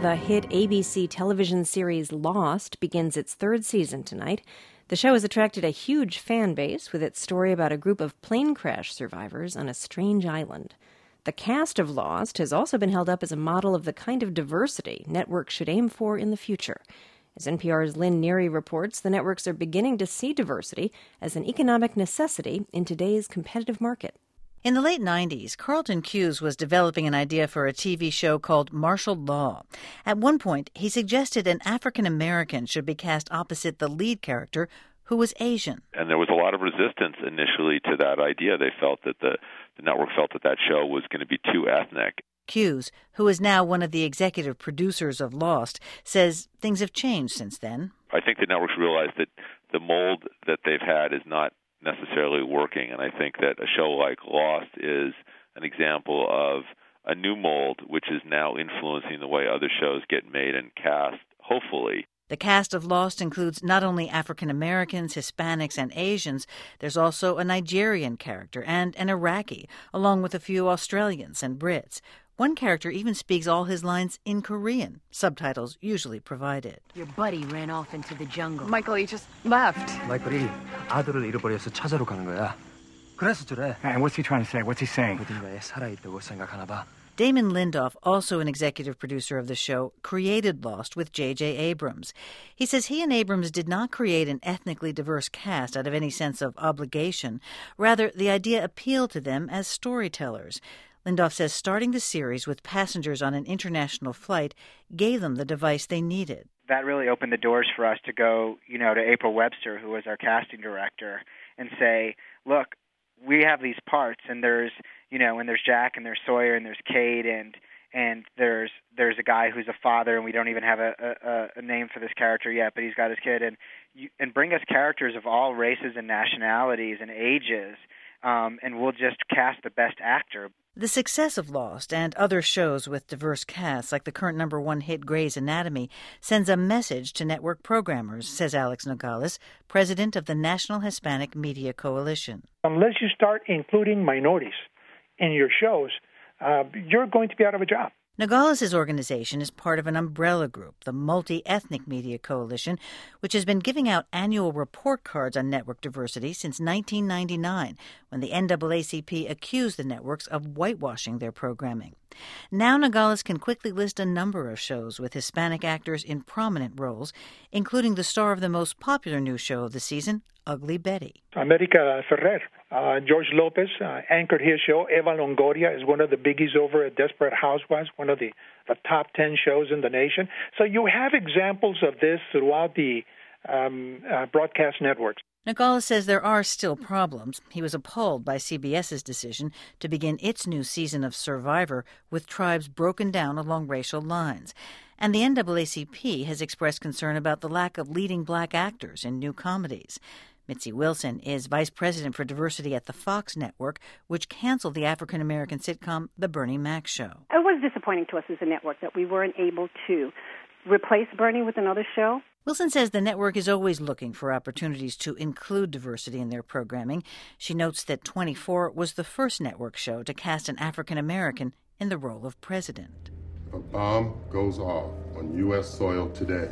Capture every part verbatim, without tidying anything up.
The hit A B C television series Lost begins its third season tonight. The show has attracted a huge fan base with its story about a group of plane crash survivors on a strange island. The cast of Lost has also been held up as a model of the kind of diversity networks should aim for in the future. As N P R's Lynn Neary reports, the networks are beginning to see diversity as an economic necessity in today's competitive market. In the late nineties, Carlton Cuse was developing an idea for a T V show called Martial Law. At one point, he suggested an African American should be cast opposite the lead character, who was Asian. And there was a lot of resistance initially to that idea. They felt that the, the network felt that that show was going to be too ethnic. Cuse, who is now one of the executive producers of Lost, says things have changed since then. I think the networks realized that the mold that they've had is not necessarily working, and I think that a show like Lost is an example of a new mold which is now influencing the way other shows get made and cast, hopefully. The cast of Lost includes not only African Americans, Hispanics, and Asians. There's also a Nigerian character and an Iraqi, along with a few Australians and Brits. One character even speaks all his lines in Korean, subtitles usually provided. Your buddy ran off into the jungle. Michael, he just left. 마이클이 아들을 잃어버려서 찾아러 가는 거야. 그래서 저래. And what's he trying to say? What's he saying? 어딘가에 살아있다고 생각하나 봐. Damon Lindelof, also an executive producer of the show, created Lost with J J Abrams. He says he and Abrams did not create an ethnically diverse cast out of any sense of obligation. Rather, the idea appealed to them as storytellers. Lindelof says starting the series with passengers on an international flight gave them the device they needed. That really opened the doors for us to go, you know, to April Webster, who was our casting director, and say, look, we have these parts, and there's, you know, and there's Jack, and there's Sawyer, and there's Cade, and and there's there's a guy who's a father, and we don't even have a, a, a name for this character yet, but he's got his kid, and you, and bring us characters of all races and nationalities and ages, um, and we'll just cast the best actor. The success of Lost and other shows with diverse casts, like the current number one hit Grey's Anatomy, sends a message to network programmers, says Alex Nogales, president of the National Hispanic Media Coalition. Unless you start including minorities in your shows, uh, you're going to be out of a job. Nogales' organization is part of an umbrella group, the Multi-Ethnic Media Coalition, which has been giving out annual report cards on network diversity since nineteen ninety-nine, when the N double A C P accused the networks of whitewashing their programming. Now Nogales can quickly list a number of shows with Hispanic actors in prominent roles, including the star of the most popular new show of the season, Ugly Betty. America Ferrer, uh, George Lopez uh, anchored his show. Eva Longoria is one of the biggies over at Desperate Housewives, one of the, the top ten shows in the nation. So you have examples of this throughout the um, uh, broadcast networks. Nogales says there are still problems. He was appalled by CBS's decision to begin its new season of Survivor with tribes broken down along racial lines. And the N double A C P has expressed concern about the lack of leading black actors in new comedies. Mitzi Wilson is vice president for diversity at the Fox network, which canceled the African-American sitcom The Bernie Mac Show. It was disappointing to us as a network that we weren't able to replace Bernie with another show. Wilson says the network is always looking for opportunities to include diversity in their programming. She notes that twenty-four was the first network show to cast an African-American in the role of president. If a bomb goes off on U S soil today,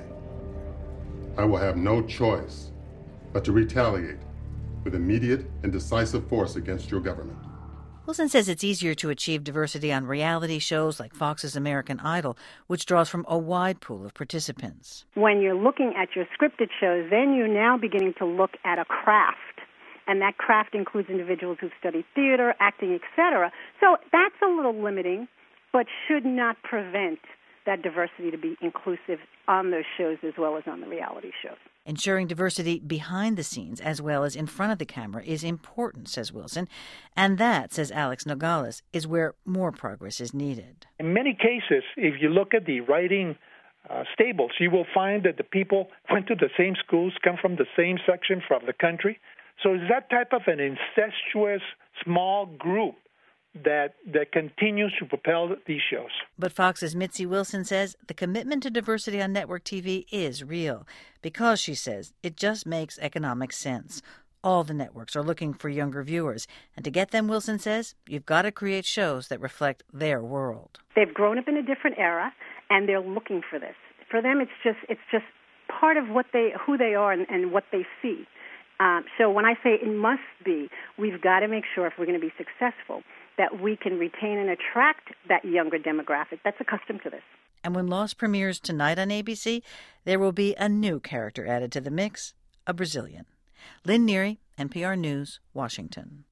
I will have no choice but to retaliate with immediate and decisive force against your government. Wilson says it's easier to achieve diversity on reality shows like Fox's American Idol, which draws from a wide pool of participants. When you're looking at your scripted shows, then you're now beginning to look at a craft, and that craft includes individuals who've studied theater, acting, et cetera. So that's a little limiting, but should not prevent that diversity to be inclusive on those shows as well as on the reality shows. Ensuring diversity behind the scenes as well as in front of the camera is important, says Wilson. And that, says Alex Nogales, is where more progress is needed. In many cases, if you look at the writing uh, stables, you will find that the people went to the same schools, come from the same section from the country. So it's that type of an incestuous small group that that continues to propel these shows. But Fox's Mitzi Wilson says the commitment to diversity on network T V is real because, she says, it just makes economic sense. All the networks are looking for younger viewers, and to get them, Wilson says, you've got to create shows that reflect their world. They've grown up in a different era, and they're looking for this. For them, it's just it's just part of what they who they are and, and what they see. Um, so when I say it must be, we've got to make sure if we're going to be successful that we can retain and attract that younger demographic that's accustomed to this. And when Lost premieres tonight on A B C, there will be a new character added to the mix, a Brazilian. Lynn Neary, N P R News, Washington.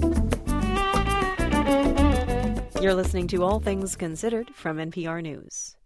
You're listening to All Things Considered from N P R News.